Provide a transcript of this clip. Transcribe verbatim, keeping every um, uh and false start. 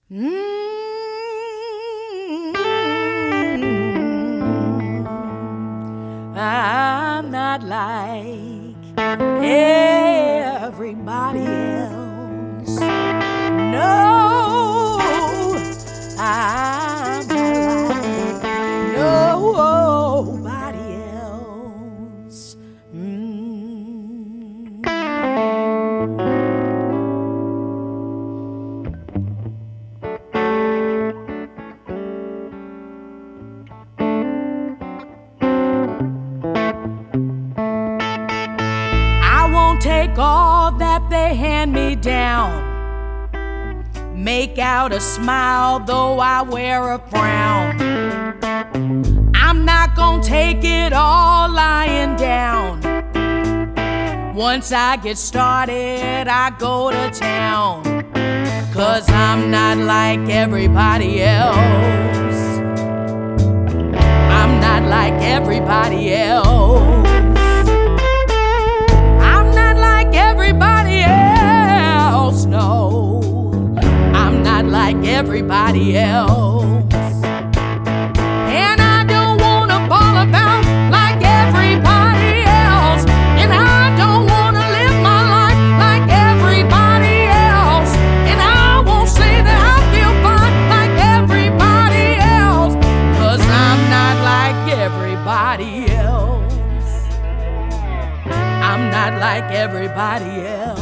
Mm, I'm not like everybody else. No, I'm not like nobody else. Mm. I won't take all that they hand me down. Make out a smile though I wear a frown. I'm not gonna take it all lying down. Once I get started, I go to town. 'Cause I'm not like everybody else. I'm not like everybody else. I'm not like everybody else, no. I'm not like everybody else. And I don't wanna fall about like everybody else. And I don't wanna live my life like everybody else. And I won't say that I feel fine like everybody else. 'Cause I'm not like everybody else. I'm not like everybody else.